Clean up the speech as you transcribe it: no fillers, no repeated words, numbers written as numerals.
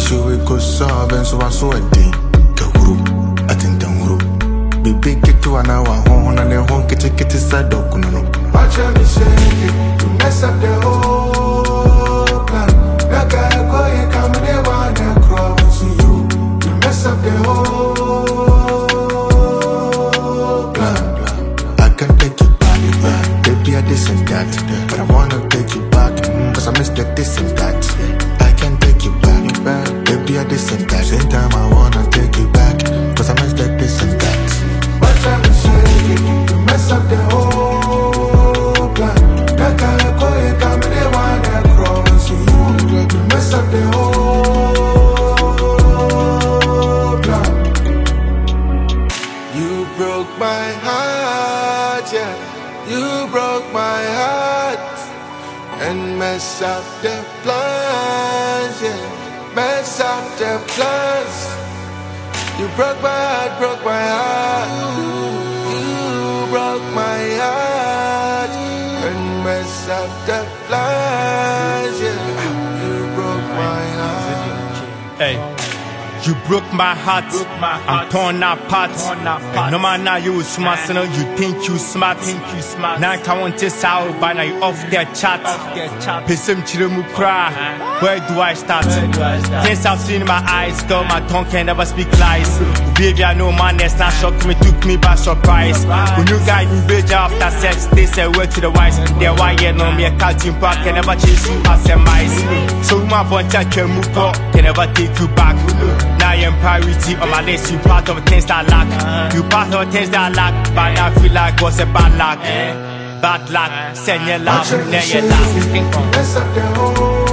issue we could solve, and so I saw a day. Guru, I think Tanguru. Be big get to an hour, home, and then won't get it side dog. Watch me say, to mess up the whole plan. That guy go and come and they want to cross you. To mess up the whole plan. I can take you back, baby, I this and that. But I wanna take you back, cause I missed the this and that. I can take you back, baby, I this and that. Same time I wanna take you back, cause I missed the this and that. Watch me say, to mess up the whole plan. That guy go and come and they wanna cross you. To mess up the whole plan. You broke my heart, yeah. You broke my heart and mess up the plans, yeah. Mess up the plans. You broke my heart, broke my heart. You broke my heart and mess up the plans, yeah. You broke my heart. Hey. You broke my heart, I'm torn apart. No man now you smart, so you think you smart. Now I can't want this out, but now you off their chat. Pisum chirumu cry. Where do I start? Things I've seen in my eyes, girl, my tongue can never speak lies. Baby, I know man, that's not shocked me, took me by surprise. When you guys me bitch after sex, they say word to the wise. They're why you know me a catching park, can never chase you as a mice. So my bunch of can never take you back. Now you're priority on my list, you part of things that lack. You part of things that lack, but now I feel like what's a bad luck. Bad luck, send your love, then your last. Mess up the whole